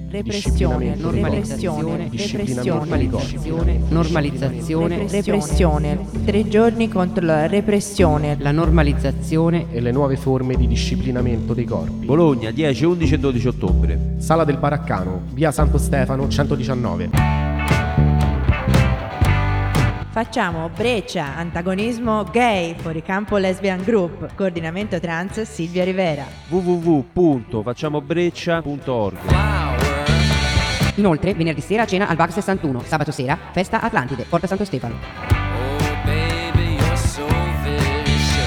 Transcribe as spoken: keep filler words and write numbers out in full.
repressione, normalizzazione, repressione, normalizzazione, repressione, tre giorni contro la repressione, la normalizzazione e le nuove forme di disciplinamento dei corpi. Bologna, dieci, undici e dodici ottobre. Sala del Baraccano, via Santo Stefano centodiciannove. Facciamo breccia, antagonismo gay, fuoricampo lesbian group, coordinamento trans Silvia Rivera. w w w punto facciamobreccia punto org. Inoltre, venerdì sera cena al Bar sessantuno, sabato sera festa Atlantide, Porta Santo Stefano.